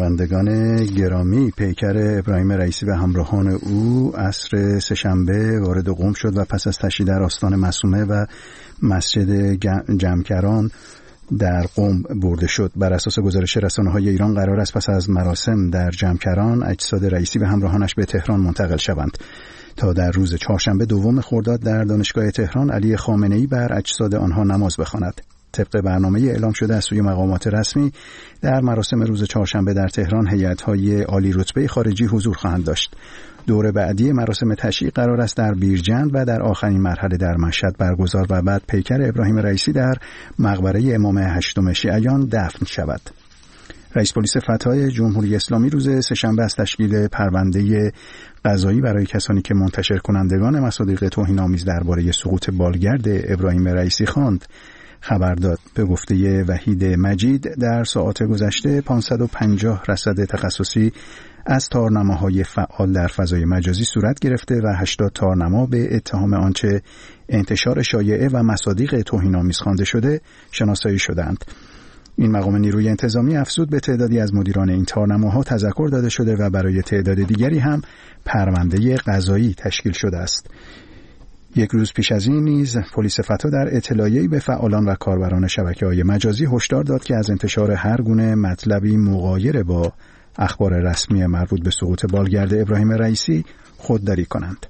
شنوندگان گرامی، پیکر ابراهیم رئیسی و همراهان او عصر سه‌شنبه وارد قم شد و پس از تشییع در آستان معصومه و مسجد جمکران در قم برده شد. بر اساس گزارش رسانه‌های ایران قرار است پس از مراسم در جمکران اجساد رئیسی و همراهانش به تهران منتقل شوند تا در روز چهارشنبه دوم خرداد در دانشگاه تهران علی خامنه‌ای بر اجساد آنها نماز بخواند. طبق برنامه اعلام شده از سوی مقامات رسمی در مراسم روز چهارشنبه در تهران هیئت‌های عالی رتبه خارجی حضور خواهند داشت. دور بعدی مراسم تشییع قرار است در بیرجند و در آخرین مرحله در مشهد برگزار و بعد پیکر ابراهیم رئیسی در مقبره امام هشتم شیعیان دفن شود. رئیس پلیس فتای جمهوری اسلامی روز سه‌شنبه از تشکیل پرونده قضایی برای کسانی که منتشر کنندگان مصادیق توهین‌آمیز درباره سقوط بالگرد ابراهیم رئیسی خواند خبر داد. به گفته وحید مجید در ساعات گذشته 550 رصد تخصصی از تارنماهای فعال در فضای مجازی صورت گرفته و 80 تارنما به اتهام آنچه انتشار شایعه و مصادیق توهین‌آمیز خوانده شده شناسایی شدند. این مقام نیروی انتظامی افزود به تعدادی از مدیران این تارنماها تذکر داده شده و برای تعداد دیگری هم پرونده قضایی تشکیل شده است. یک روز پیش از این نیز پلیس فتا در اطلاعیه‌ای به فعالان و کاربران شبکه‌های مجازی هشدار داد که از انتشار هر گونه مطلبی مغایر با اخبار رسمی مربوط به سقوط بالگرد ابراهیم رئیسی خودداری کنند.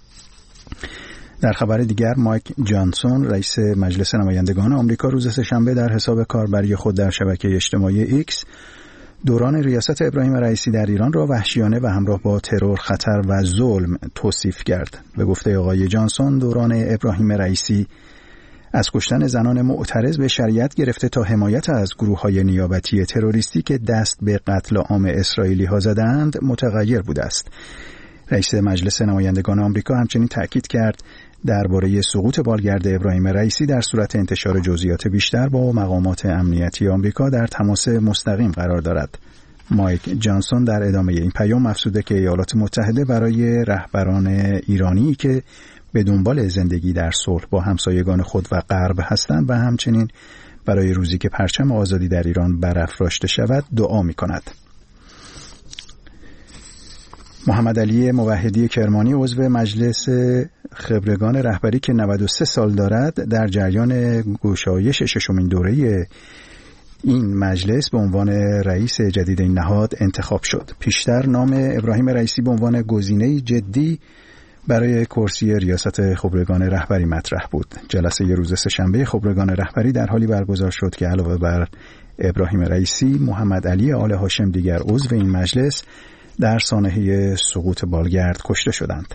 در خبر دیگر مایک جانسون رئیس مجلس نمایندگان آمریکا روز سه‌شنبه در حساب کاربری خود در شبکه اجتماعی ایکس دوران ریاست ابراهیم رئیسی در ایران را وحشیانه و همراه با ترور، خطر و ظلم توصیف کرد. به گفته آقای جانسون دوران ابراهیم رئیسی از کشتن زنان معترض به شریعت گرفته تا حمایت از گروه‌های نیابتی تروریستی که دست به قتل عام اسرائیلی‌ها زدند متغیر بوده است. رئیس مجلس نمایندگان آمریکا همچنین تأکید کرد درباره سقوط بالگرد ابراهیم رئیسی در صورت انتشار جزئیات بیشتر با مقامات امنیتی آمریکا در تماس مستقیم قرار دارد. مایک جانسون در ادامه این پیام افزوده که ایالات متحده برای رهبران ایرانی که به دنبال زندگی در صلح با همسایگان خود و غرب هستند و همچنین برای روزی که پرچم آزادی در ایران برافراشته شود دعا می‌کند. محمد علی موحدی کرمانی عضو مجلس خبرگان رهبری که 93 سال دارد در جریان گشایش ششمین دوره این مجلس به عنوان رئیس جدید این نهاد انتخاب شد. پیشتر نام ابراهیم رئیسی به عنوان گزینه‌ای جدی برای کرسی ریاست خبرگان رهبری مطرح بود. جلسه روز سه‌شنبه خبرگان رهبری در حالی برگزار شد که علاوه بر ابراهیم رئیسی، محمد علی آل هاشم دیگر عضو این مجلس در سانحه سقوط بالگرد کشته شدند.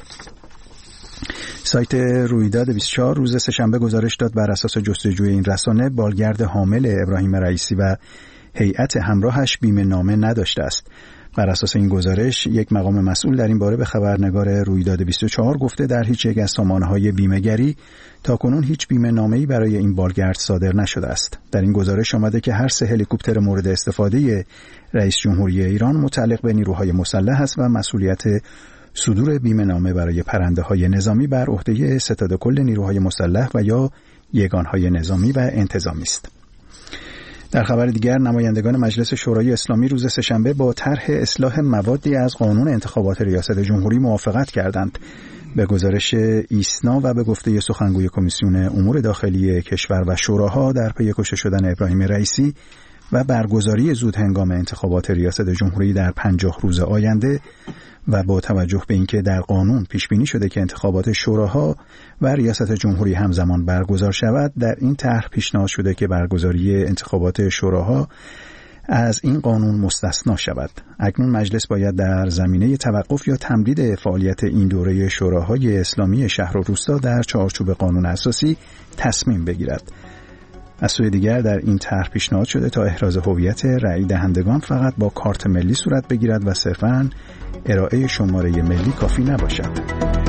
سایت رویداد 24 روز سه‌شنبه گزارش داد بر اساس جستجوی این رسانه بالگرد حامل ابراهیم رئیسی و هیئت همراهش بیمه نامه نداشته است. بر اساس این گزارش یک مقام مسئول در این باره به خبرنگار رویداد 24 گفته در هیچ یک از سامانه‌های بیمه‌گری تاکنون هیچ بیمه نامه‌ای برای این بالگرد صادر نشده است. در این گزارش آمده که هر 3 هلیکوپتر مورد استفاده رئیس جمهوری ایران متعلق به نیروهای مسلح است و مسئولیت صدور بیمه نامه برای پرنده‌های نظامی بر عهده ستاد کل نیروهای مسلح و یا یگانهای نظامی و انتظامی است. در خبر دیگر نمایندگان مجلس شورای اسلامی روز سه‌شنبه با طرح اصلاح موادی از قانون انتخابات ریاست جمهوری موافقت کردند. به گزارش ایسنا و به گفته سخنگوی کمیسیون امور داخلی کشور و شوراها در پی کشته شدن ابراهیم رئیسی و برگزاری زود هنگام انتخابات ریاست جمهوری در 50 روز آینده و با توجه به اینکه در قانون پیش بینی شده که انتخابات شوراها و ریاست جمهوری همزمان برگزار شود، در این طرح پیشنهاد شده که برگزاری انتخابات شوراها از این قانون مستثنا شود. اکنون مجلس باید در زمینه توقف یا تمدید فعالیت این دوره شوراهای اسلامی شهر و روستا در چارچوب قانون اساسی تصمیم بگیرد. از سوی دیگر در این طرح پیشنهاد شده تا احراز هویت رأی دهندگان فقط با کارت ملی صورت بگیرد و صرفاً ارائه شماره ملی کافی نباشد.